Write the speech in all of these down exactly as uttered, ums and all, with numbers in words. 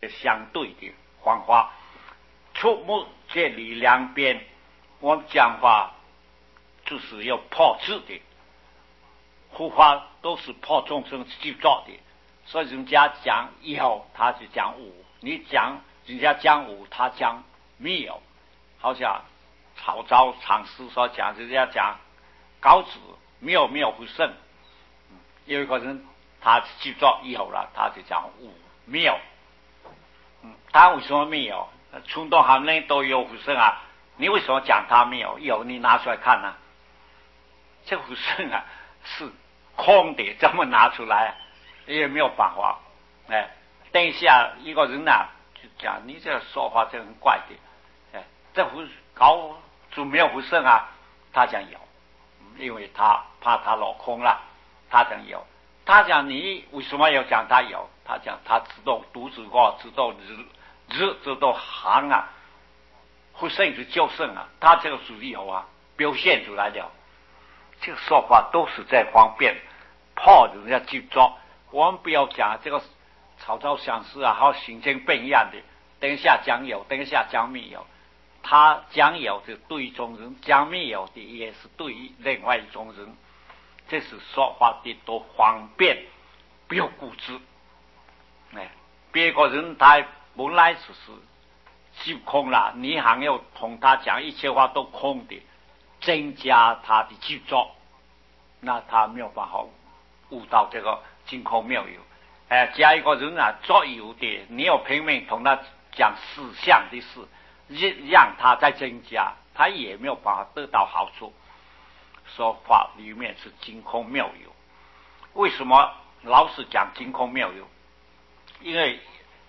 的相对的方法。触目这里两边，我们讲话就是要破字的，护法都是破众生去做的，所以人家讲有，他就讲无；你讲人家讲无，他讲没有。好像曹操禅师所讲，人家讲高子没有没有不胜，有一个人他去做有了，他就讲无没有。嗯，他为什么没有？冲动行人都有不胜啊，你为什么讲他没有？有，你拿出来看啊。这不胜啊是空的，怎么拿出来？也没有办法。哎，等一下一个人呢、啊、就讲你这说话这很怪的，哎，这不高就没有不胜啊？他讲有，因为他怕他落空了，他讲有。他讲你为什么要讲他有？他讲他知道独自过，知道日日知道行啊，不胜就就胜啊，他这个属于有啊，表现出来了。这个说法都是在方便破人家去做。我们不要讲这个曹操想事啊，好形成变一样的。等一下讲有，等一下讲没有。他讲有就对一种人，讲没有的也是对另外一种人。这是说话的都方便，不要固执。哎，别个人他本来就是虚空了，你还要同他讲一切话都空的，增加他的执着，那他没有办法悟到这个净空妙有。哎，加一个人啊，做有的，你要拼命同他讲实相的事，让他再增加，他也没有办法得到好处。说法里面是净空妙有，为什么老是讲净空妙有？因为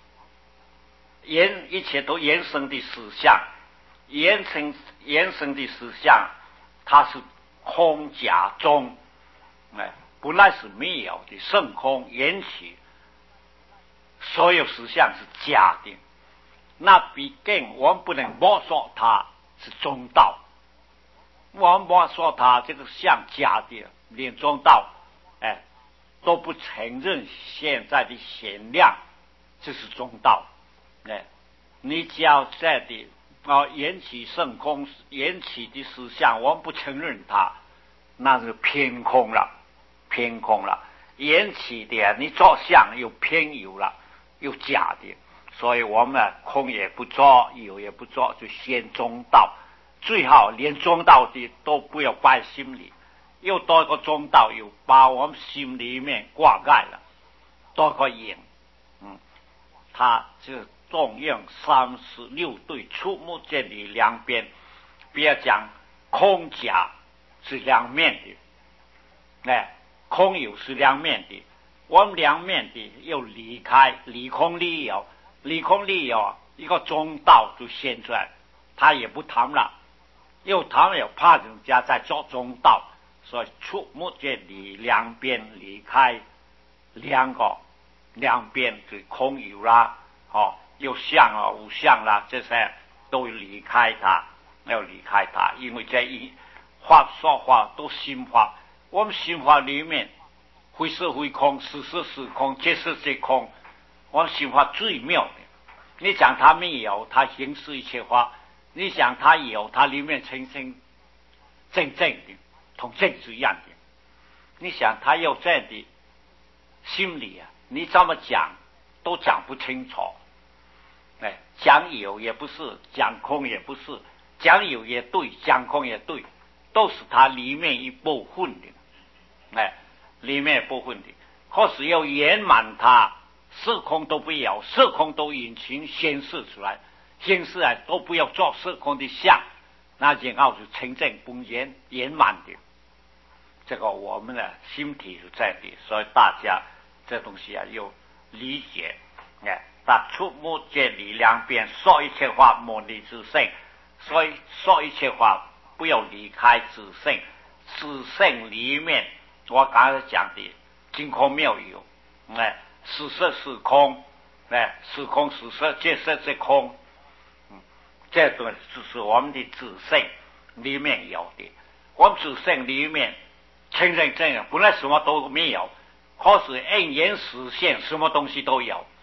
延一切都延伸的实相，延伸延伸的实相，它是空假中，哎，本来是没有的，圣空缘起，所有实相是假的。那毕竟我们不能摸索它是中道。我们说他这个像假的，连中道，哎，都不承认现在的显量，这是中道。哎，你只要在的啊，缘起圣空，缘起的实相，我们不承认它，那是偏空了，偏空了。缘起的，你做相又偏有了，又假的，所以我们空也不做，有也不做，就先中道。最好连中道的都不要摆心里，又多一个中道，又把我们心里面挂盖了，多个影。嗯，他就中用三十六对触目这里两边，不要讲空假是两面的，哎，空有是两面的，我们两面的又离开，离空离有，离空离有一个中道就现出来，他也不谈了。又他们有怕人家在做中道，所以触目这里两边离开两个，两边是空有啦，哦，有相啊无相啦，这些都离开它，要离开它，因为这一话说话都心法，我们心法里面非是非空，实是实空，皆是皆空，我们心法最妙的。你讲它没有，它形式一切法。你想他有，他里面呈现真正的，同正是一样的。你想他有这样的心理啊，你怎么讲都讲不清楚。哎，讲有也不是，讲空也不是，讲有也对，讲空也对，都是它里面一部分的。哎，里面一部分的，可是要圆满它，色空都不要，色空都引擎显示出来。现世啊，都不要做色空的相，那然后就成正不圆圆满的。这个我们的心体是在的，所以大家这东西啊要理解。哎，把触目这里两边说一切话，莫离自性，所以说一切话不要离开自性。自性里面，我刚才讲的净空妙有，哎，是色是空，哎，是空是色，皆色皆空。这个就是我们的自性里面有的，我们自性里面承认这样，本来什么都没有，可是因缘实现，什么东西都有。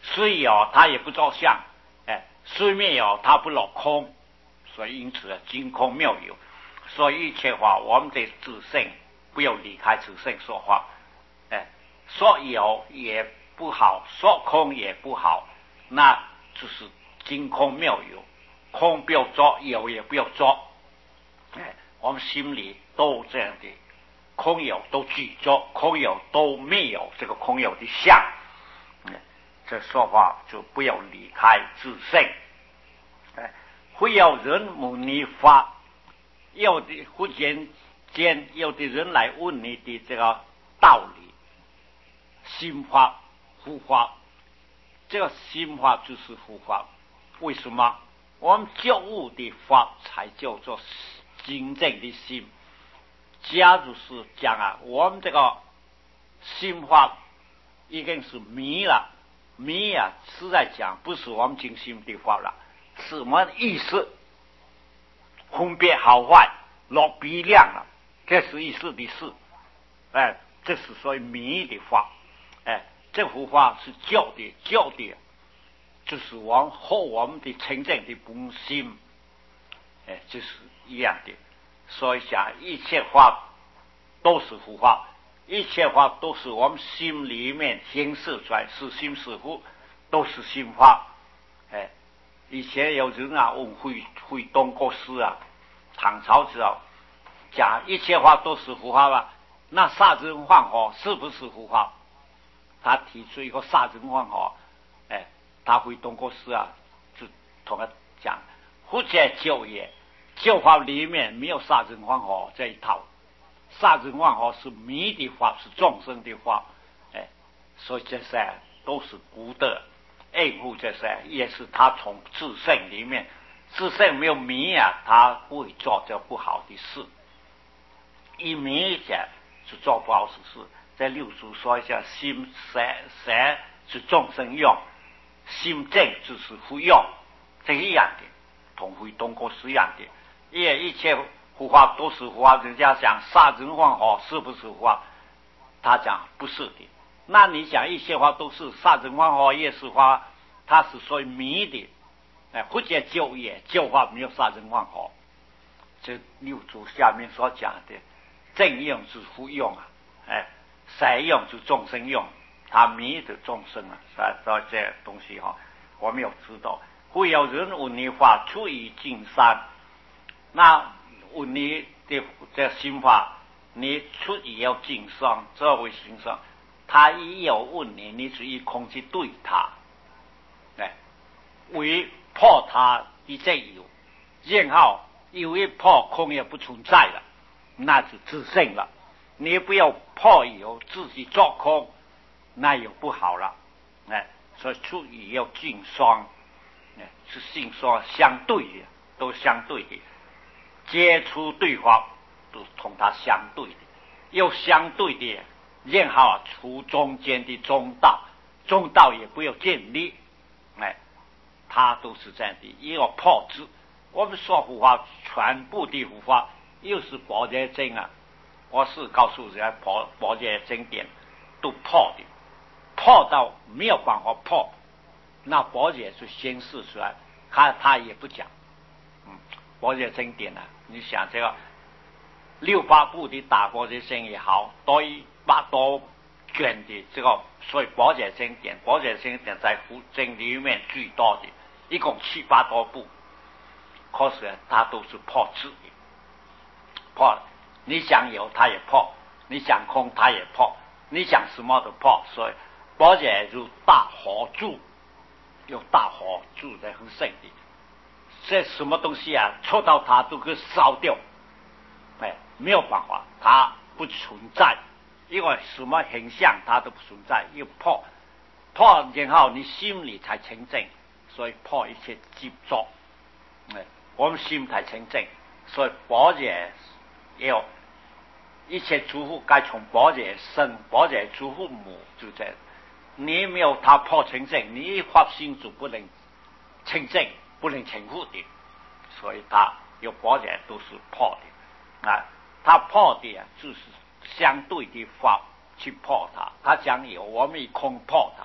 虽有它也不着相，哎，虽没有它不落空，所以因此净空妙有。所以一切话，我们得自性，不要离开自性说话。哎，说有也不好，说空也不好，那就是净空妙有。空不要做，有也不要做。哎，我们心里都这样的，空有都具足，空有都没有这个空有的相。嗯，这说话就不要离开自性。哎，会有人问你法。有的忽然间，有的人来问你的这个道理，心法、护法，这个心法就是护法。为什么？我们觉悟的法才叫做真正的心。假如是讲啊，我们这个心法已经是迷了，迷啊，实在讲不是我们精心的法了，是我们意识。分别好坏，落比量了，这是意思的事。哎，这是属于迷的法。哎，这幅画是教的，教的，就是往后我们的真正的本心。哎，这是一样的。所以讲，一切法都是佛法，一切法都是我们心里面显示出来，是心是佛，都是心法。哎。以前有人啊问会会东国师啊，唐朝时候讲一切法都是佛法吧？那杀人放火是不是佛法？他提出一个杀人放火，哎，他会东国师啊就同他讲，佛家教业教法里面没有杀人放火这一套，杀人放火是迷的法，是众生的法，哎，所以这些都是古的。爱护这些也是他从自性里面，自性没有迷啊，他不会做这不好的事。一迷下是做不好的事。在六祖说一下，心善善是众生用，心正就是不用，这一样的，同会东国是一样的。也一切佛法都是佛法，人家讲杀人放火是不是佛法？他讲不是的。那你讲一切法都是杀人放火也是法，它是属于迷的。哎，或者教业教法没有杀人放火。这六祖下面所讲的正用是佛用啊，哎，善用是众生用，他迷的众生啊，所以这东西哈、哦，我们要知道。会有人问你法出于金山，那问你的这心法，你出于要金山，这为心上。他也有问你，你是以空去对他，哎，为破他的这有，然后因为破空也不存在了，那是自性了。你不要破有自己做空，那又不好了，哎，所以出于要尽双，哎，是性双相对的，都相对的，接触对方都同他相对的，又相对的。然后出中间的中道，中道也不要建立，哎，它都是这样的一个破之。我们说佛法，全部的佛法又是般若经啊，我是告诉人家般般若经典都破的，破到没有办法破，那般若是显示出来，他他也不讲，嗯，般若经典啊，你想这个六八部的大般若经也好，多一百多卷的这个，所以般若经典，般若经典在佛经里面最多的，一共七八多部，可是它都是破字的，破，你想有它也破，你想空它也破，你想什么都破，所以般若如大火柱，有大火柱在很深的，这什么东西啊，戳到它都给烧掉，哎，没有办法，它不存在。因为什么形象它都不存在，又破破，然后你心里才清净，所以破一切执着。哎，我们心才清净，所以般若要一切诸佛该从般若生，般若诸佛母就这样。你没有他破清净，你一发心就不能清净，不能成佛的，所以他有般若都是破的啊，他破的啊就是相对的法去破它，他讲有，我们以空破它，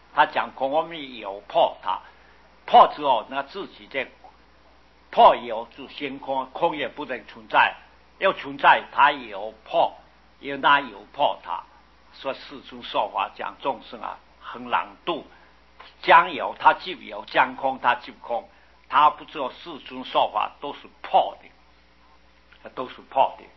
他讲空，我们有破它，破之后，那自己在破有就先空，空也不能存在，要存在它有破，有那有破它。说世尊说法讲众生啊，很懒惰，将有他即有，将空他即空，他不知道世尊说法都是破的，都是破的。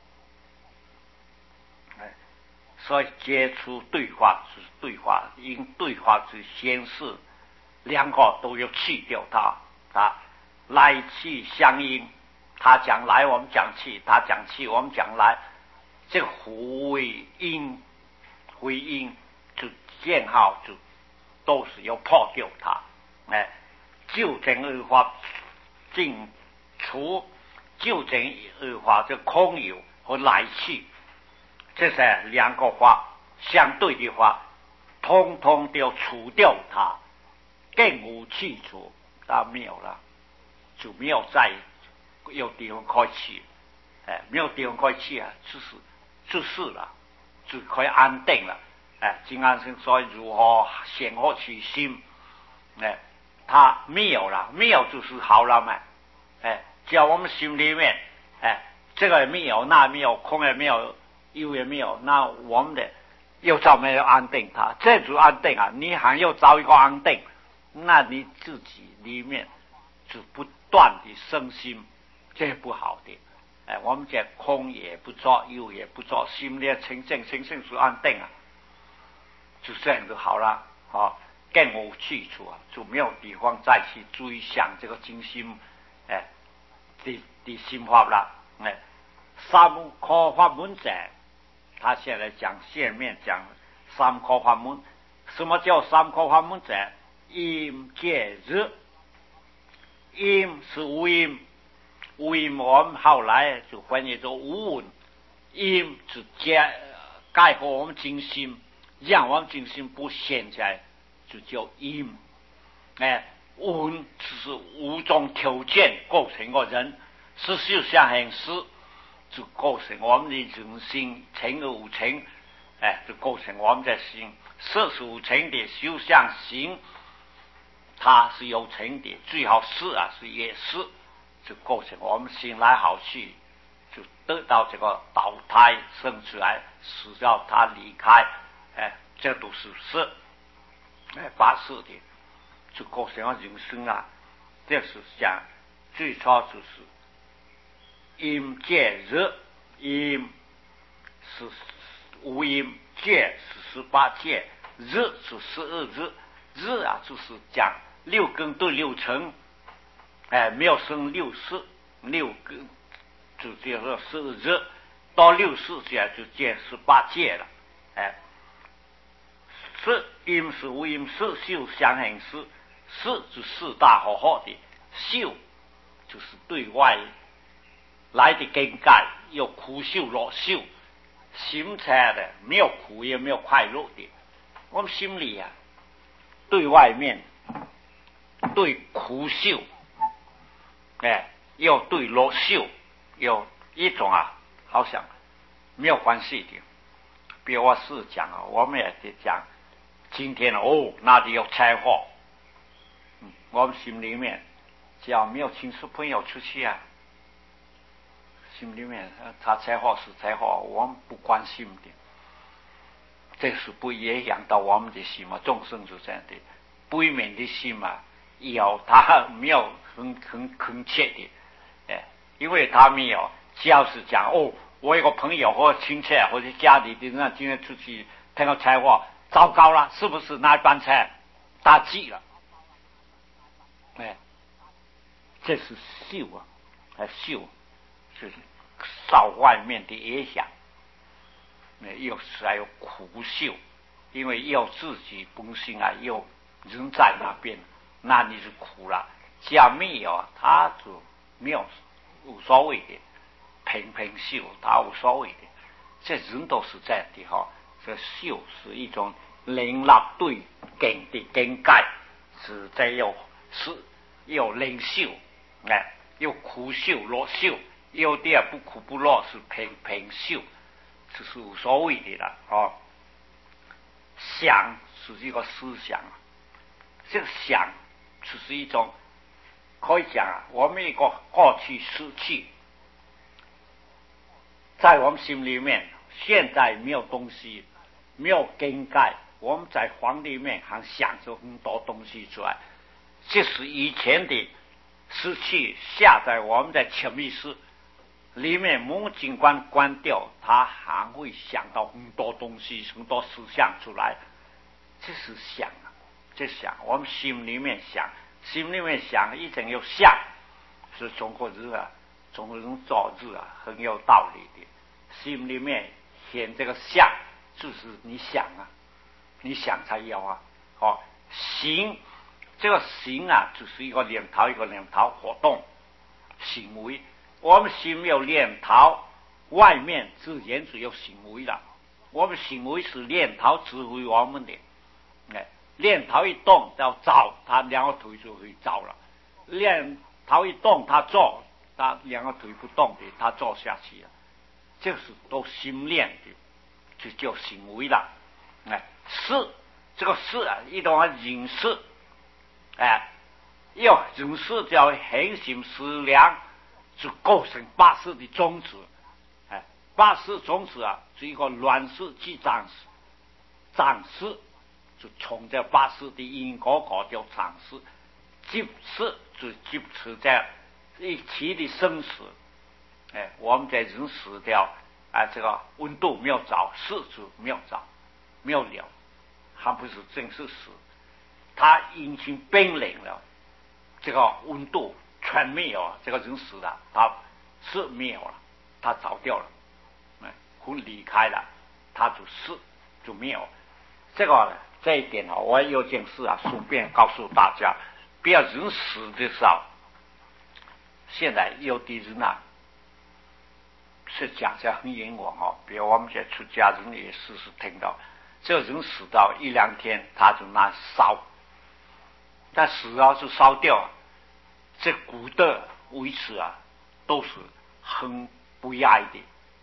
哎，所以接触对话是对话，因对话之先是两个都要去掉它，啊，来去相应。他讲来，我们讲去；他讲去，我们讲来。这个互为因，为因就见好就都是要破掉它。哎，就真二法尽除，就真二法这空有和来去，这是两个法相对的话，通通都要除掉它，更无去除，它没有了，就没有再有地方可以去。哎，没有地方可以去啊，就是就是了，就可以安定了。哎，金安生说如何显化取心？哎，他没有了，没有就是好了嘛。哎，只要我们心里面，哎，这个也没有，那没有，空也没有，有也没有，那我们的又找没有安定它，这就安定啊！你还要找一个安定，那你自己里面就不断的生心，这不好的。哎，我们讲空也不做，有也不做，心里清净，清净是安定啊，就这样就好了啊，更无去处啊，就没有地方再去追想这个精心，哎，的的心法了。哎，三科法门者，他现在讲下面讲三科法门，什么叫三科法门者？因戒日，因是无因。无因我们后来就翻译作无闻，因是解概括我们精心，让我们精心不现在就叫因。哎，闻是五种条件构成个人，是修相行识就构成我们的人心，成而无成，哎，就构成我们的心。色是无成的修相行，它是有成的，最好是啊是也是。就构成我们心来好去，就得到这个导胎生出来，使到他离开，哎，这都是事，哎，发事的，就构成了人生啊。这是讲最初就是因戒日，因是无因，戒是十八戒，日是十二日，日啊就是讲六根对六尘。哎，没有生六世，六个就叫做十二日，到六世界就见十八界了。哎，是因是无因，是修相行识，是就四大好好的修，就是对外来的更改，有苦修乐修，心态的没有苦也没有快乐的，我们心里啊，对外面对苦修。哎，要对乐修有一种啊，好像没有关系的。比如我是讲啊，我们也得讲，今天哦，那里有车祸，嗯，我们心里面只要没有亲戚朋友出去啊，心里面他车祸是车祸，我们不关心的，这是不影响到我们的心嘛？众生是这样的，不免的心嘛。有他没有很很恳切的，哎，因为他没有，只要是讲哦，我有个朋友或亲戚或者家里的人今天出去碰到车祸，糟糕了，是不是那班车打击了？哎，这是修啊，哎修，就是受外面的影响，那又是还有苦修，因为要自己本性啊，又人在那边。那你是苦了，只要没有，他就没有无所谓的，平平修，他无所谓的，这人都是这样的哈。这修是一种灵立对境的境界，是在有是有灵修，哎，有苦修乐修，有的不苦不乐是平平修，这是无所谓的了哦。想是一个思想。 这个想就是一种可以讲啊，我们一个过去失去，在我们心里面，现在没有东西，没有更改，我们在房里面还想着很多东西出来，这是以前的失去下在我们的潜意识里面，门尽管关掉，他还会想到很多东西，很多思想出来。这是想啊，这想我们心里面想，心里面想一定有想，是中国人啊，中国人造字啊，很有道理的。心里面显这个想，就是你想啊，你想才有啊。哦，行，这个行啊，就是一个念头一个念头活动行为。我们心没有念头，外面自然只有行为了。我们行为是念头指挥我们的，哎，念头一动要找，他两个腿就会找了；念头一动，他做，他两个腿不动的，他做下去了。这是都心念的，就叫行为了。哎，事这个事啊，一种人事，哎，要人事叫恒心思量。是构成八识的宗旨，哎，八识宗旨啊，是一个乱世即长识，长识就从这八识的因果果叫长识，即识就即持在一起的生死，哎，我们在人死掉，哎，这个温度没有着，事就没有着，没有了，还不是正是死，它已经冰冷了，这个温度。全没有啊！这个人死了，他是没有了，他早掉了，哎，魂离开了，他就是就没有。这个这一点啊，我有件事啊，顺便告诉大家，不要人死的时候，现在有的人啊，是讲起来很冤枉哦。比如我们这出家人也时时听到，这个人死到一两天，他就拿烧，但死了就烧掉。这古的维持啊，都是很不雅的。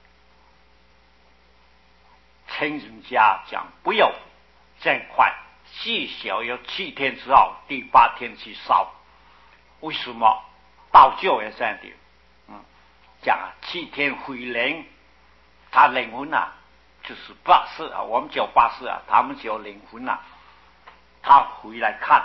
请人家讲不要这样快，至少要七天之后，第八天去烧。为什么？道教也这样的，嗯，讲啊，七天回灵，他灵魂啊，就是八识啊，我们叫八识啊，他们叫灵魂啊，他回来看。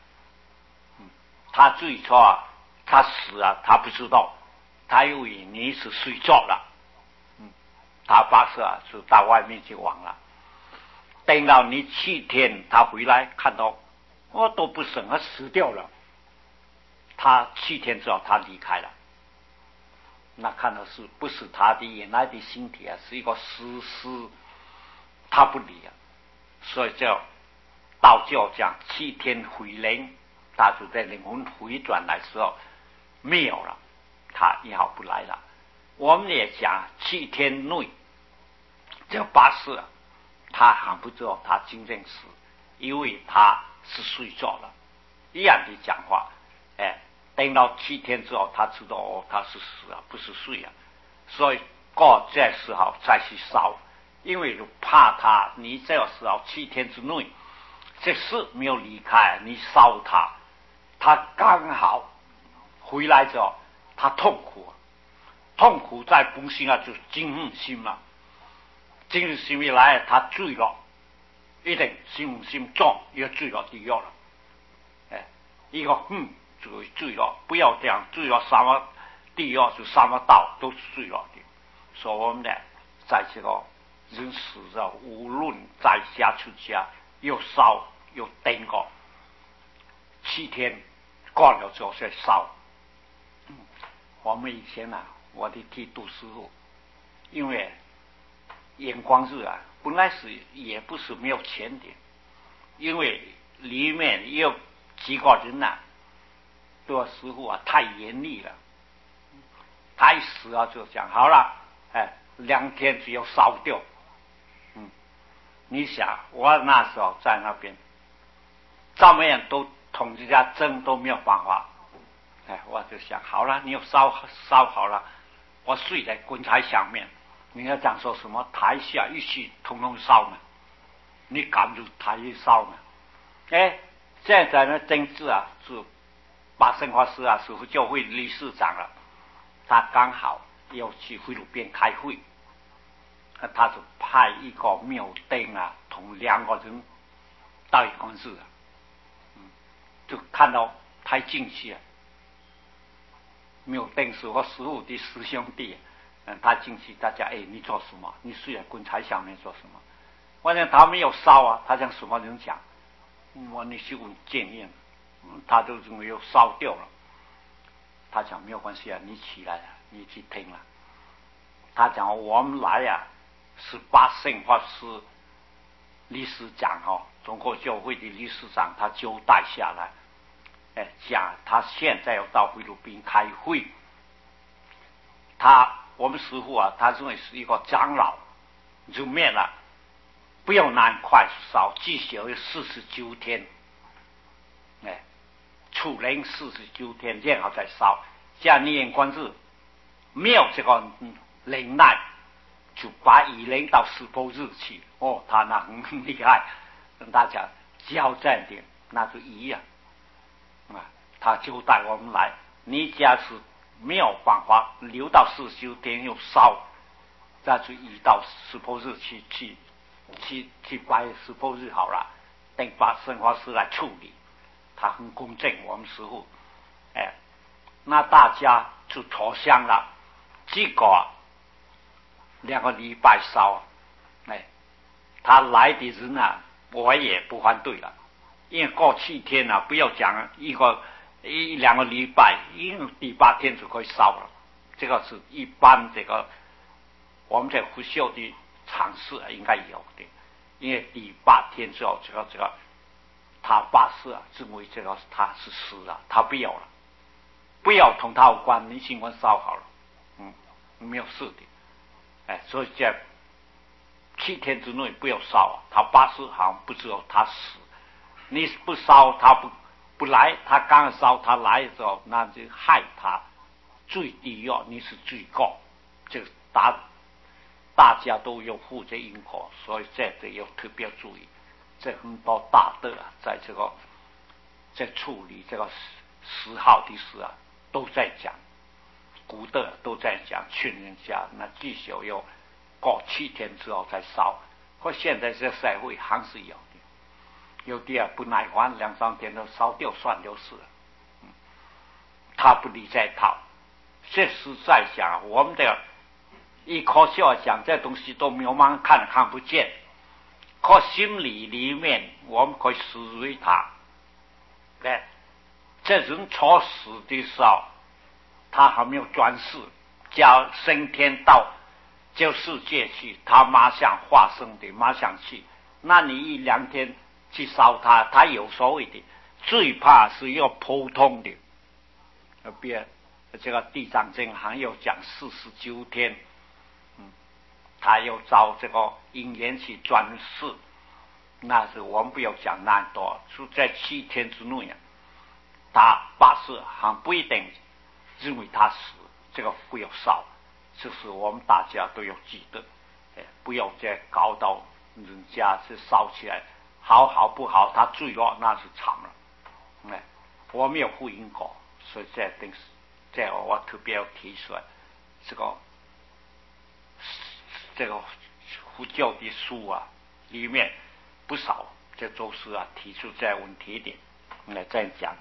他最初啊，他死啊，他不知道，他以为你是睡着了，嗯，他八识啊就到外面去玩了。等到你七天，他回来看到我都不省，他死掉了。他七天之后他离开了，那看到是不是他的原来的身体啊，是一个死尸，他不理啊，所以叫道教讲七天回灵。他就在灵魂回转来的时候没有了，他以后不来了。我们也讲七天内这八识他还不知道他真正死，因为他是睡着了，一样的讲话。哎，等到七天之后他知道哦，他是死啊，不是睡啊，所以过这时候再去烧，因为怕他你这个时候七天之内这事没有离开，你烧他，他刚好回来之后他痛苦，痛苦在本身啊，就是惊恨心了。惊恨心一来，他坠落，一定心心重，要坠落地狱了。哎，一个恨就会坠落，不要这样坠落什么地狱就什么道都是坠落的。所以我们呢，在这个人死了，无论在家出家，又烧又等过七天。过了之后再烧。嗯，我们以前啊，我的剃度师傅，因为眼光日啊，本来是也不是没有钱的，因为里面有几个人呐、啊，对我师傅啊太严厉了，他一死啊就讲好了，哎，两天只有烧掉。嗯，你想我那时候在那边，怎么样都统治家争都没有办法，哎，我就想好了，你要烧烧好了，我睡在棺材下面，你要讲说什么台下一起统统烧嘛，你敢就台一烧嘛？哎， 现在呢，政治啊，是把圣法师啊，师傅教会理事长了，他刚好要去菲律宾开会，他就派一个庙丁啊，同两个人到一公司啊，嗯，就看到太进去了。庙丁是我师父的师兄弟，嗯，他进去，大家哎，你做什么？你睡在棺材下面做什么？反正他没有烧啊，他讲什么人讲，我你是问建议，他都认为又烧掉了。他讲没有关系啊，你起来了，你去听了。他讲我们来呀、啊，是把圣法师理事长哦，中国教会的理事长，他交代下来，哎，讲他现在要到菲律宾开会，他我们师父啊，他认为是一个长老，就灭了，不要难快烧，至少有四十九天，哎，处灵四十九天，然后再烧。像你眼观日，没有这个忍耐，就把以灵到石头日去。哦，他那很厉害，跟大家交战点，那就一样啊。他就带我们来，你家是没有办法留到四十九天又烧，再去移到石头日去去去去拜石头日好了，等把圣法师来处理，他很公正，我们师父，哎。那大家就投降了，结果两个礼拜烧，哎，他来的人啊，我也不反对了，因为过七天啊，不要讲一个一两个礼拜，因为第八天就可以烧了，这个是一般这个我们在不锈的尝试应该有的，因为第八天之后，这个这个他八世啊，认为这个他是死了，他不要了。不要同他有关，你新闻烧好了，嗯，没有事的，哎，所以在七天之内不要烧，他八十好像不知道他死，你不烧他不不来，他刚烧他来的时候，那就害他最低要你是最高，这个大大家都有负责因果，所以这个要特别注意，这很多大德啊，在这个在处理这个十号的事啊。都在讲，古德都在讲，劝人家那至少要过七天之后再烧。可现在这社会还是有的，有的啊不耐烦，两三天都烧掉算就是了。嗯，他不理这套。这是在讲我们的一科学讲，这东西都没有盲看看不见，可心理里面我们可以思维它，哎。这人初死的时候，他还没有转世，叫升天到这世界去，他马上化生的，马上去。那你一两天去烧他，他有所谓的，最怕是要普通的。别这个地藏经还要讲四十九天，嗯，他要照这个因缘去转世，那是我们不要讲那多，就在七天之内啊。他八十还不一定认为他死，这个不要烧，这是我们大家都要记得，哎，不要再搞到人家是烧起来，好好不好，他坠落那是惨了，哎，我没有负因果，所以这定是，这个我特别要提出来，这个这个佛教的书啊，里面不少这都是啊提出这问题的，来再讲。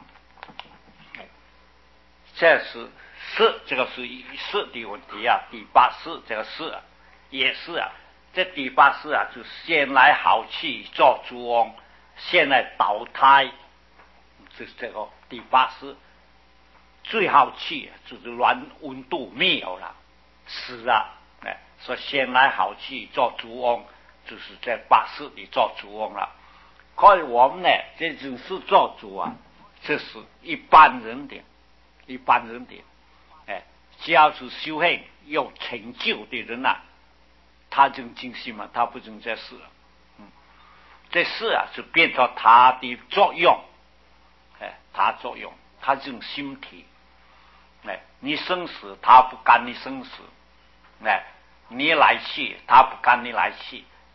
这是四，这个是四的问题啊。第八四这个四、啊、也是啊。这第八四啊，就先来好气做主翁，现在倒胎，这这个第八四最好气就是暖温度没有了，死了，哎，所以先来好气做主翁，就是在八四里做主翁了。可是我们呢，这种是做主啊，这是一般人的。一般人的，哎，只要是修行有成就的人啊，他就精信嘛，他不能这事了。嗯，这事啊是变成他的作用，哎，他作用，他这种心体，哎，你生死他不干你生死，哎，你来去他不干你来去，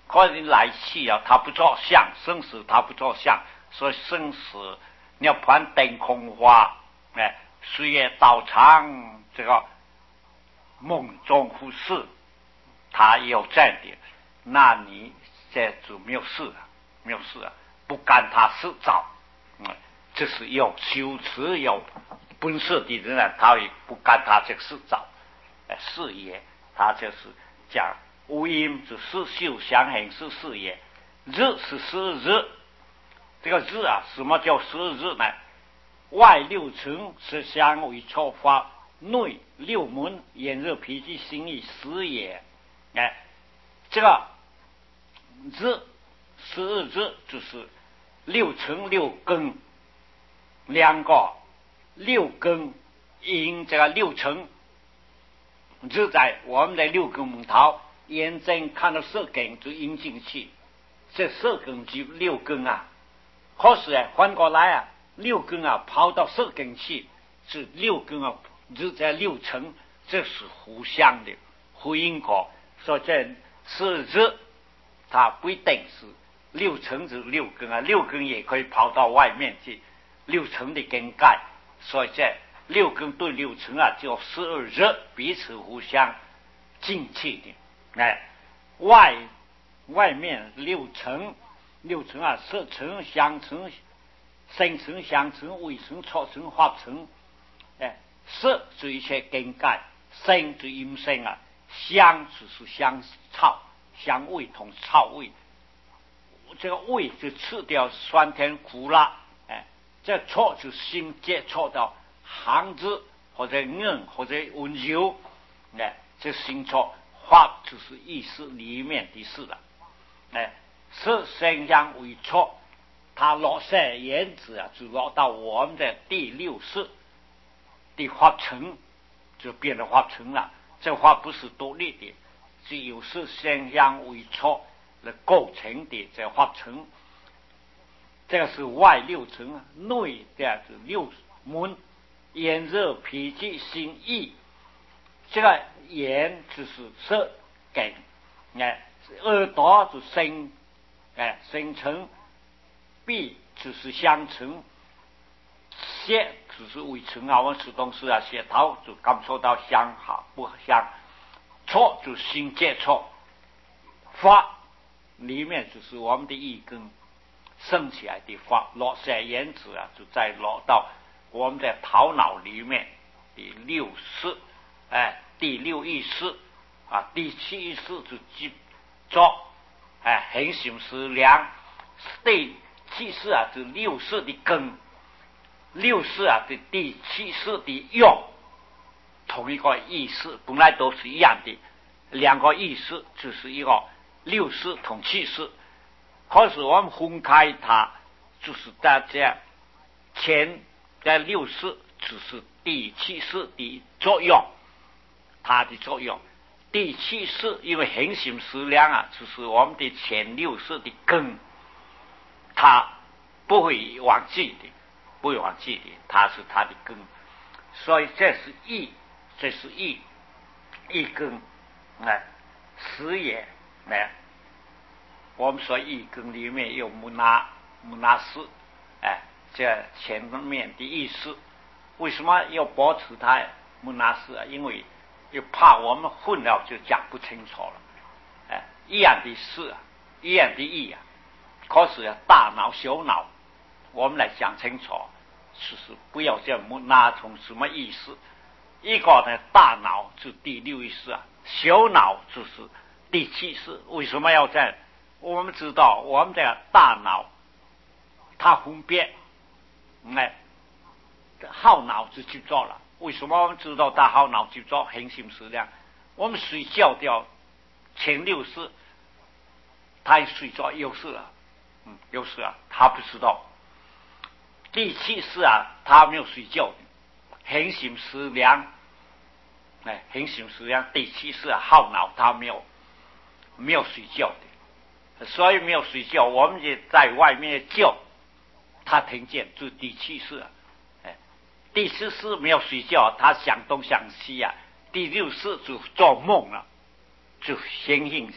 可能来气啊，他不着相，生死他不着相，所以生死你要盘灯空花，哎，岁月道长这个梦中忽视，他有这点，那你这就没有事了，没有事了，不干他事早，嗯，这是有修持有本事的人呢，他也不干他这个事早，哎，事业他就是讲无因是四秀相行是事业，日是十日，这个日啊，什么叫十日呢？外六尘是相为错法，内六门炎热脾气心意时也。哎，这个日十二日就是六尘六根，两个六根因这个六尘日在我们的六根门头，眼睛看到色根就引进去，这色根就六根啊。可是啊，反过来啊，六根啊跑到色根去，是六根啊日在六尘，这是互相的互因果。所以这是日，它不一定是六尘是六根啊，六根也可以跑到外面去，六尘的根盖。所以这六根对六尘啊，就十二日彼此互相进气的。哎，外外面六尘。六尘啊，色尘、香尘、声尘、香尘、味尘、触尘、法尘。哎，色是一切根盖，声是音声啊，香只是香草，香味同草味。这个味就吃掉酸甜苦辣，哎，这触就心接触到行子或者硬或者温柔，哎，这心触。法就是意识里面的事了，哎。色声香味触，它落下言子啊，就落到我们的第六识的法尘，就变成法尘了。这法不是独立的，是由色声香味触来构成的这法尘。这个是外六尘，内的是六门：眼、热、脾、气、心、意。这个眼就是色根，哎，耳朵就声。哎，声尘，鼻就是香尘，舌就是味尘啊，我们吃东西啊，舌头就感受到香好不香，触就心接触，法里面就是我们的意根升起来的法，落下言子啊，就再落到我们的头脑里面第六识，哎，第六意识啊，第七意识就集作。哎，恒心思量，第七识啊，是六识的根，六识啊的第七识的用，同一个意识本来都是一样的，两个意识就是一个六识同七识，可是我们分开它，就是大家前在六识只是第七识的作用，它的作用。第七识因为恒心思量啊，就是我们的前六识的根，它不会忘记的，不会忘记的，它是它的根，所以这是意，这是意，意根，哎，识也，哎，我们说意根里面有木那木那识，哎，这前面的意识，为什么要保持它木那识啊？因为又怕我们混了就讲不清楚了，哎，一样的事啊，一样的意啊，可是啊，大脑小脑，我们来讲清楚，就是不要这样拿从什么意思。一个呢，大脑是第六意识啊，小脑就是第七识。为什么要这样？我们知道，我们的大脑它分别，哎，耗脑子去做了。为什么我们知道他好脑去做恒心思量？我们睡觉掉前六识，他睡着有事了，嗯，有事啊，他不知道。第七识啊，他没有睡觉，恒心思量，哎，恒心思量第七识啊，耗脑他没有没有睡觉的，所以没有睡觉，我们也在外面叫，他听见就是第七识啊。第四识没有睡觉，他想东想西啊。第六识就做梦了，就显现起来，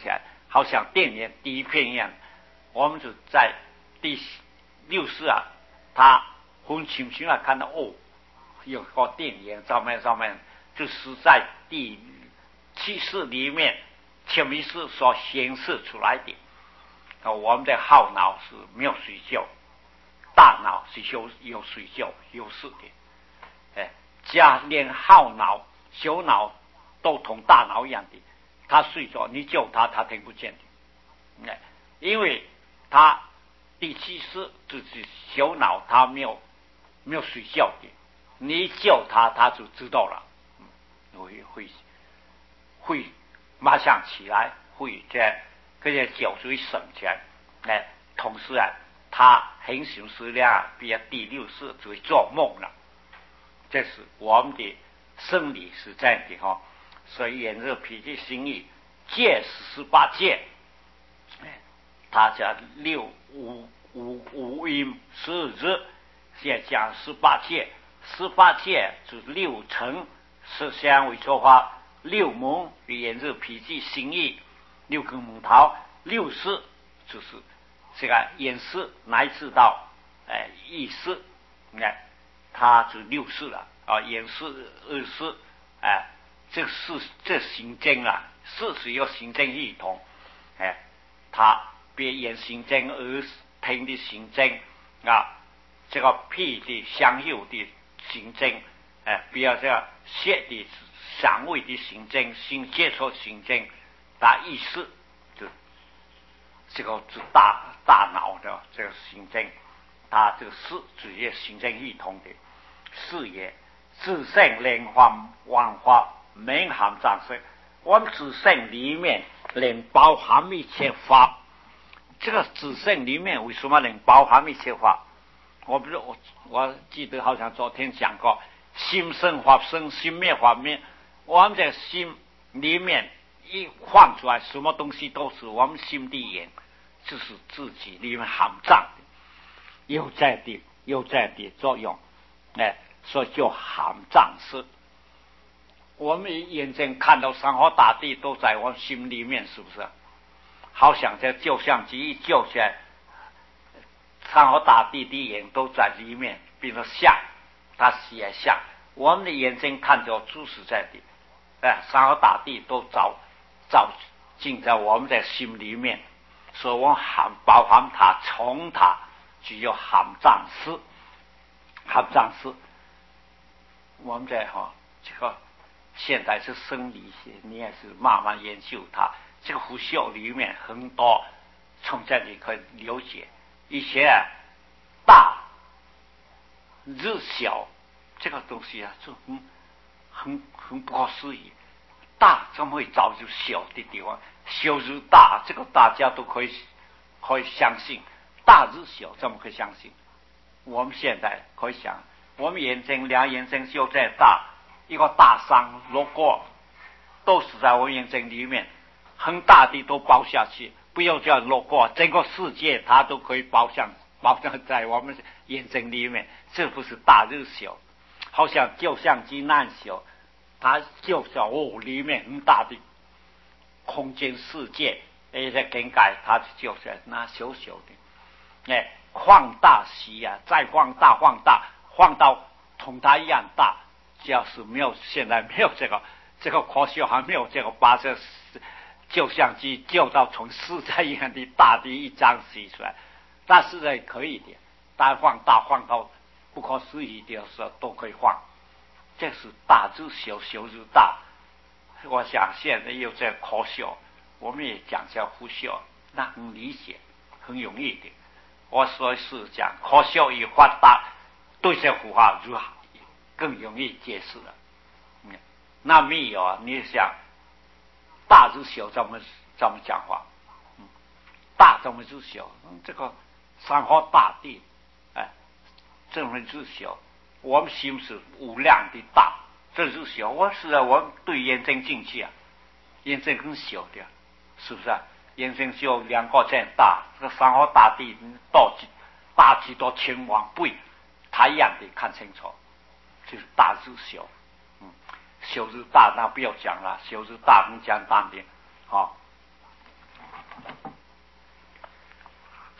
好像电源第一片一样。我们就在第六世啊，他很清楚的看到哦，有个电源上面上面，就是在第七世里面潜意识所显示出来的。我们的后脑是没有睡觉，大脑是有有睡觉有事的。哎，加连后脑、小脑都同大脑一样的，他睡着，你叫他，他听不见的。哎，因为他第七世就是小脑，他没有没有睡觉的，你叫他，他就知道了，会会会马上起来，会在这些脚椎省起来。哎，同时啊，他很形思量，比第六世就会做梦了。这是我们的生理是这样的哈，所以炎热脾气心意戒是十八戒，他讲六五五五阴十二日，现在讲十八戒，十八戒就是六尘是相为说话，六蒙炎热脾气心意，六根蒙头，六识就是这个眼识乃至到哎意识，哎。他就六识了啊，眼识、耳识，哎，这是这行经啊，四是有行经系统，哎，他别眼行经、耳听的行经啊，这个脾的相有的行经，哎，比较这个舌的肠胃的行经、心接触行经，他意识就这个是大大脑的这个行经。他这个是职业行政系统的事业，自性灵魂文化明含藏识。我们自性里面能包含一切法，这个自性里面为什么能包含一切法？我不是我我记得好像昨天讲过，心生法生，心灭法灭。我们在心里面一放出来，什么东西都是我们心的眼，就是自己里面含藏的。有在的有在的作用，哎，所以叫含藏识。我们眼睛看到山河大地都在我们心里面，是不是？好像这照相机一照起来，山河大地的眼都在里面，比如像，它写像，我们的眼睛看到就是在的，哎，山河大地都照照进在我们的心里面，所以我们含包含它，从它。只有含藏识，含藏识，我们在哈这个现在是生理学，你也是慢慢研究它。这个呼吸里面很多，从这里可以了解一些大日小这个东西啊，就很很很不可思议。大怎么会造就小的地方？小日大，这个大家都可以可以相信。大日小怎么可以相信？我们现在可以想，我们眼睛两眼睛就在大，一个大山路过，都是在我们眼睛里面，很大的都包下去，不要叫路过，整个世界它都可以包上，包上在我们眼睛里面，这不是大日小？好像照相机那小，它就小哦，里面很大的空间世界，而且更改它就是那小小的。哎，放大时啊，再放大，放大，放到同它一样大。要是没有现在没有这个这个科学还没有这个把这照相机照到从世界一样的大的一张洗出来，但是呢可以的，但放大放到不可思议的时候都可以放。这是大至小，小至大。我想现在有这个科学，我们也讲叫呼吸，那很理解，很容易的。我所以是讲科学与发达对这符号如何更容易解释了。嗯，那没有啊？你想大至小怎么怎么讲话？嗯，大怎么至小？嗯，这个山河大地，哎，怎么至小？我们心是无量的大，这是小。我是啊，我们对眼睛进去啊，眼睛很小的，是不是啊？眼睛只有两个这样大，这个山河大地大几大几多千万倍，它一样的看清楚，就是大至小，嗯，小至大那不要讲了，小至大很简单的，好、哦。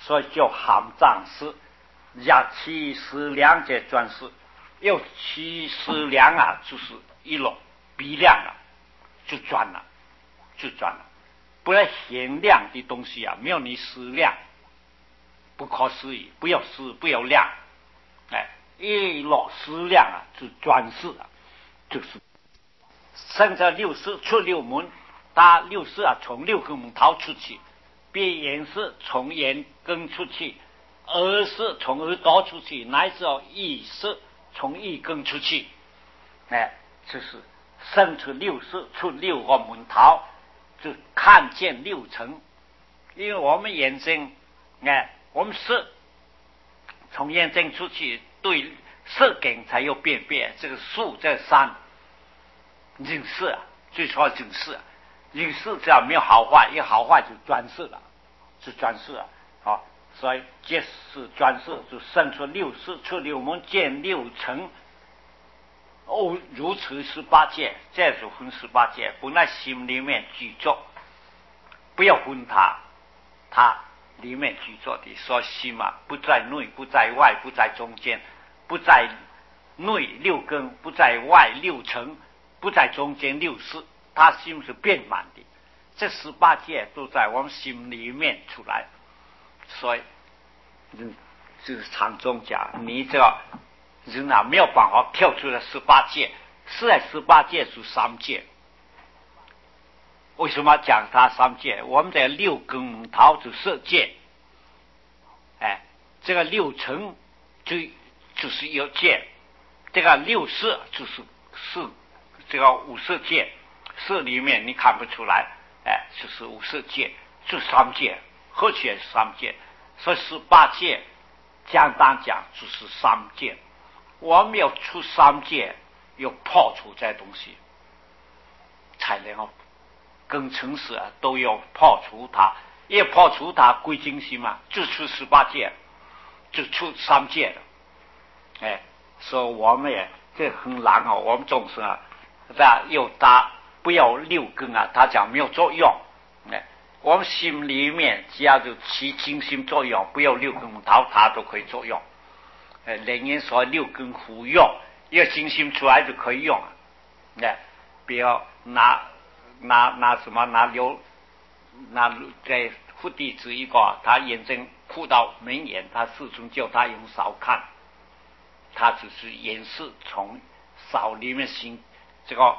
所以叫含藏式。呀，七十两节转世，有七十两啊，就是一摞比量啊，就转了，就转了。不然限量的东西啊，没有你思量，不可思议，不要思，不要量，哎，一摞思量啊，就转世啊，就是生在六识出六门，他六识啊，从六根门逃出去，别眼识从眼根出去。耳识从耳朵出去，乃至意识从意根出去，哎，就是生出六识，出六个门逃，就看见六尘。因为我们眼睛，哎，我们色从眼睛出去，对色感才有辨别。这个树在山，认识啊，最说认识，认识只要没有好坏，一好坏就转世了，是转世啊，好。所以即是转世，就生出六识，出六门，见六尘。哦，如此十八界，这就分十八界。本来心里面居住，不要分它，它里面居住的。所以心嘛，不在内，不在外，不在中间，不在内六根，不在外六尘，不在中间六识。它心是遍满的。这十八界都在我们心里面出来。所以，嗯，就是常中讲，你这个人啊没有办法跳出来十八界，是在十八界是三界。为什么讲它三界？我们在六根门逃是色界，哎，这个六尘就就是有界，这个六识就是是这个五色界，色里面你看不出来，哎，就是五色界，就三界。合起来是三界，所以十八界简单讲就是三界。我们要出三界，要破除这东西，才能够跟城市啊都要破除它。一破除它归精心嘛，就出十八界，就出三界了。哎，所以我们也这很难哦。我们总是啊，在又他不要六根啊，他讲没有作用。哎。我们心里面只要就起精心作用，不要六根门逃，它都可以作用。呃，人家说六根互用，要精心出来就可以用。哎，不要拿拿拿什么拿流拿在佛弟子一个，他眼睛哭到门眼，他师兄叫他用勺看，他只是眼视从勺里面行这个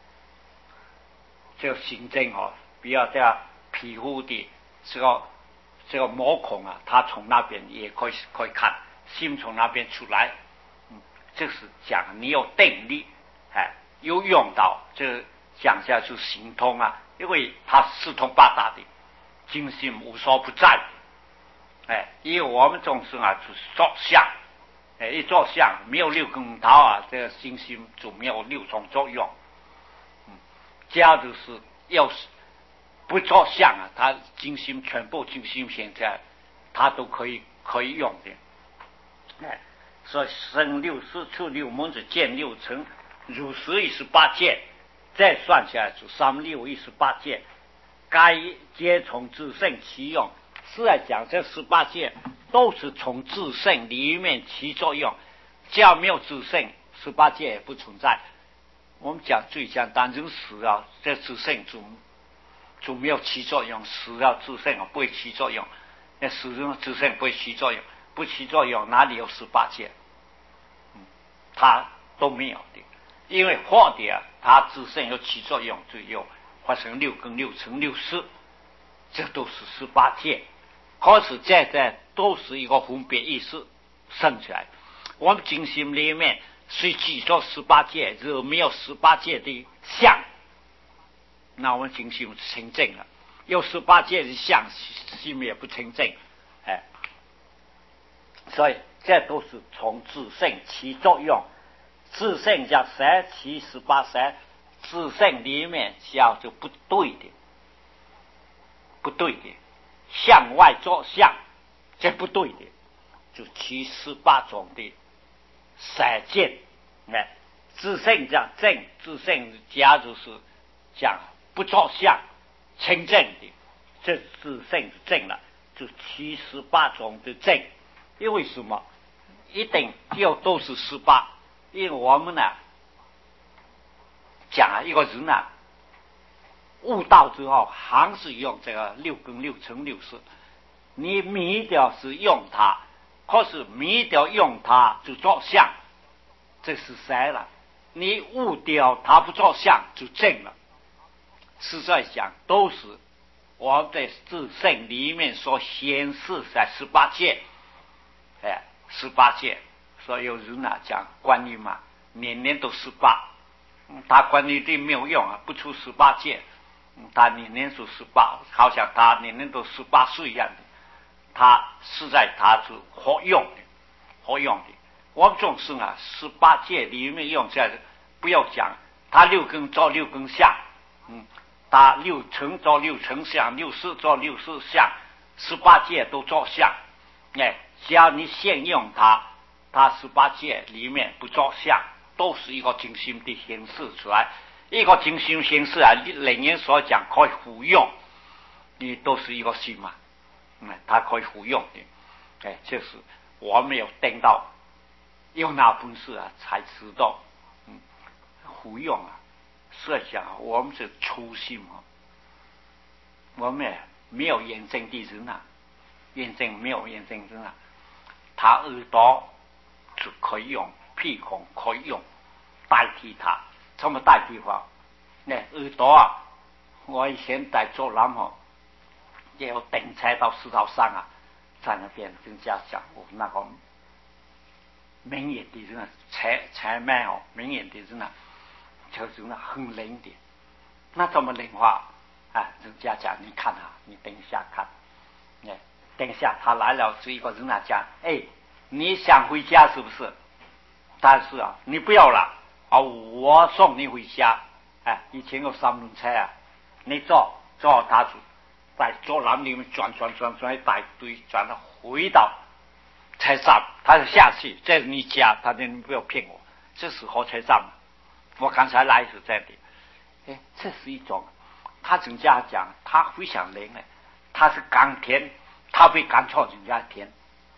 这个行政哦，不要这样。皮肤的这个这个毛孔啊，它从那边也可以可以看，心从那边出来，嗯，这是讲你有定力，哎，有用到，这讲下去行通啊，因为它四通八达的，精心无所不在，哎，因为我们总是啊，就是做相，哎，一做相没有六根桃啊，这个精心就没有六种作用，嗯，这样就是要是。不做相啊，他精心全部精心现在，他都可以可以用的。哎，所以生六识出六门子见六尘，如十一十八界，再算起来就三六一十八界，该皆从自性起用。是来讲这十八界都是从自性里面起作用，只要没有自性，十八界也不存在。我们讲最简单就是死啊，这自性就。就没有起作用，死要自性啊，不会起作用。那死中自性不会起作用，不起作用哪里有十八界？嗯，它都没有的，因为或者啊，它自性有起作用，就有发生六根、六尘、六识，这都是十八界。可是这在都是一个分别意识生出来。我们精心里面虽记着十八界，就没有十八界的相。那我们精心清净了，有十八界的相，心也不清净，哎，所以这都是从自性起作用，自性叫三七十八三，自性里面叫就不对的，不对的，向外作相，这不对的，就七十八种的三见，哎，自性叫正，自性假就是讲。不作相，清净的，这自性是正了。 就七十八种的正，因为什么？一定要都是十八，因为我们呢讲一个人呢悟道之后，还是用这个六根六乘六识，你迷掉是用它，可是迷掉用它就做相，这是谁了？你悟掉它不做相就正了。实在讲都是我们在自性里面所显示在十八界，哎，十八界，所以有人啊讲观音嘛，年年都十八，嗯，他观音的没有用啊，不出十八界，嗯，他年年都十八，好像他年年都十八岁一样的，他实在他是活用的，活用的。我们众生啊，十八界里面用起来，不要讲他六根照六根相，嗯。他六乘照六乘相，六识照六识相，十八界都照相。哎，只要你现用它，它十八界里面不照相，都是一个精心的显示出来。一个精心显示啊，人人所讲可以服用，你都是一个心嘛，嗯，它可以服用的。哎，就是我们有等到有那本事啊，才知道，嗯，服用啊。设想我们是初心啊，我们没有验证的人啊，验证没有验证人啊，他耳朵就可以用，屁孔可以用，代替他，怎么代替法？那耳朵啊，我以前在做南哦，也有等车到石头上啊，在那边跟家讲，我那个明眼的人啊，车车妹哦，明眼的人啊。就是那很灵的，那怎么灵化？啊，人家讲，你看啊，你等一下看，哎，等一下他来了，是一个人啊讲，哎，你想回家是不是？但是啊，你不要了啊，我送你回家。哎，以前有三轮车啊，你坐坐他住，在坐廊里面转转转转一大堆，转到回到车站，他就下去，这是你家，他说你不要骗我，这是火车站。我刚才来是这样的，哎，这是一种，他人家讲他非常灵哎，他是感天，他会感错人家天，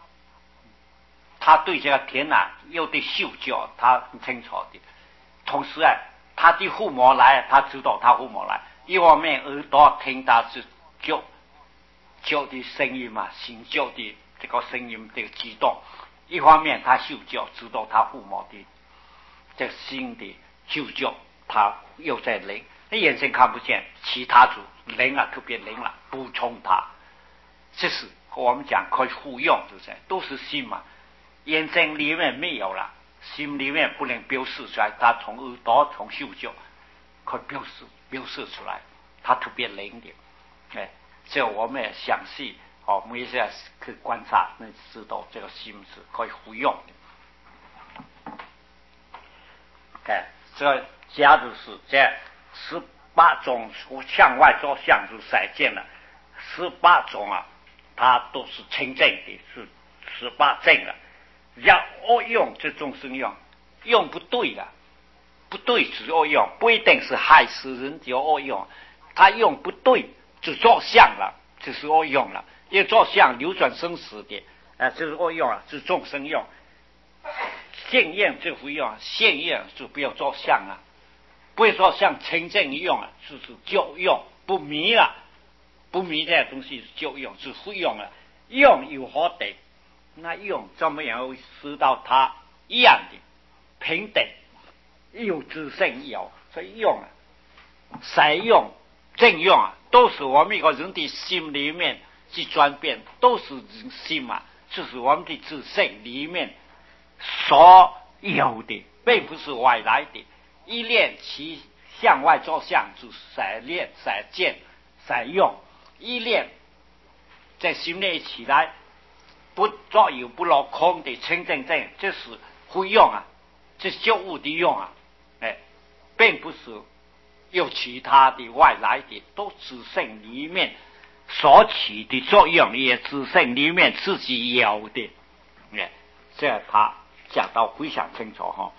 他对这个天啊有的嗅觉，他很清楚的。同时啊，他的父母来，他知道他父母来，一方面耳朵听到是叫叫的声音嘛，心叫的这个声音这个激动，一方面他嗅觉知道他父母的这心的。嗅觉他又在灵，那眼睛看不见，其他组灵啊特别灵了，补充它，这是我们讲可以互用，是不是？都是心嘛，眼睛里面没有了，心里面不能表示出来，它从耳朵从嗅觉可以表示表示出来，它特别灵的，哎，这我们也详细哦，我们一下去观察，能知道这个心是可以互用的，哎。这假如是这十八种向外做相就再见了，十八种啊，它都是清正的，是十八正了。要恶用这众生用，用不对了，不对是恶用，不一定是害死人就恶用，他用不对就做相了，就是恶用了，因为做相流转生死的，啊，这是恶用啊，是众生用。现验就不用，现验就不要做相啊，不会说像清正一用啊，就是就用不迷了，不迷这些东西就用是会用了，用有何得？那用怎么样会使到它一样的平等，有自性有，所以用啊，谁用正用啊，都是我们一个人的心里面去转变，都是心嘛，就是我们的自性里面。所有的并不是外来的，一念其向外做相，就再念再见再用，一念在心内起来，不作有不落空的清正正，这是会用啊，这是旧物的用啊，哎，并不是有其他的外来的，都自性里面所起的作用，也自性里面自己有的，哎，这他。讲到非常清楚哈，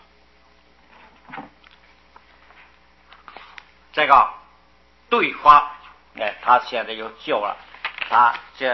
这个对方，哎，他现在有救了，他这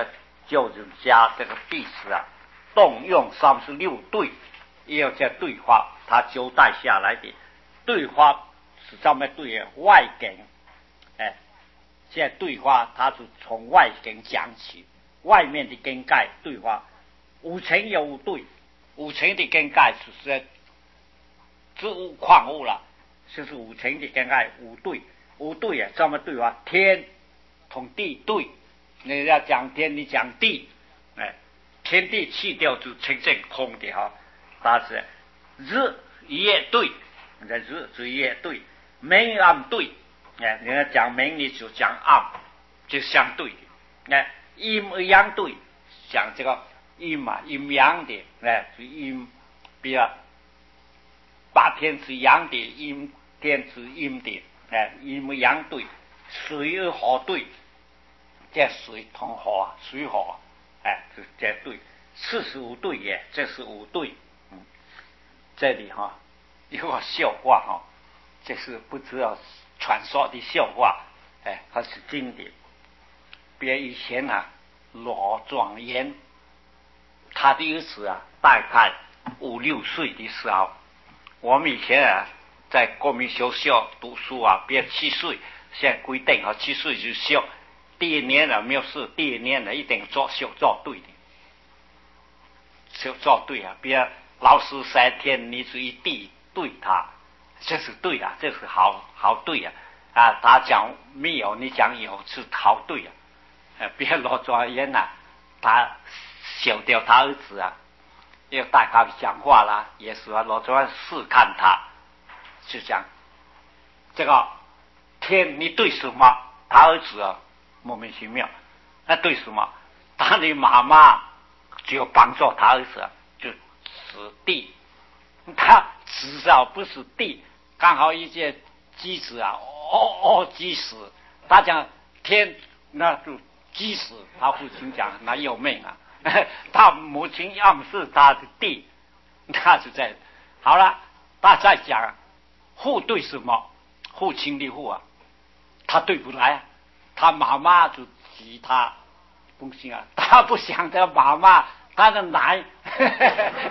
就是加这个弟子啊，动用三十六对，也有这对话，他交代下来的对话是这么对的外根，哎，现在对话他是从外根讲起，外面的根盖对话，五层有五对，五层的根盖是植物矿物了，就是五层的根盖五对，五对啊，这么对话，天同地对，你要讲天，你讲地，哎，天地去掉就呈现空的哈，它是日夜对，那日日夜对，明暗对，哎，你要讲明你就讲暗，就相对的，哎，阴阳对，讲这个阴嘛阴阳的，哎，是阴，比较白天是阳的，阴天是阴的，哎，阴阳对，水与火对。这水同火啊，水火，哎，这这对，四十五对耶，这是五对，嗯，这里哈有个笑话哈，这是不知道传说的笑话，哎，它是经典。别以前啊，罗状元，他的儿子啊，大概五六岁的时候，我们以前啊，在国民学校读书啊，别七岁，现在规定啊，七岁就校。第一年了没有事，第一年了一定做秀做对的，就做对啊！比如老师三天，你就一地对他，这是对啊，这是好好对啊！啊，他讲没有，你讲有是好对啊！呃，比如罗状元呐，他休掉他儿子啊，要大家讲话啦，也是啊，罗状元试看他，就讲这个天你对什么？他儿子啊。莫名其妙，那对什么？他的妈妈就帮助他儿子，就指地，他至少不是地，刚好一件鸡子啊，哦哦鸡死，他讲天那就鸡死，他父亲讲那有命啊，他母亲暗示他的地，他就在好了，他在讲父对什么？父亲的父啊，他对不来啊。他妈妈就急他不行啊，他不想他妈妈，他的奶，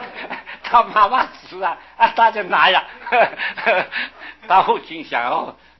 他妈妈死了啊，他就奶了，他父亲想哦，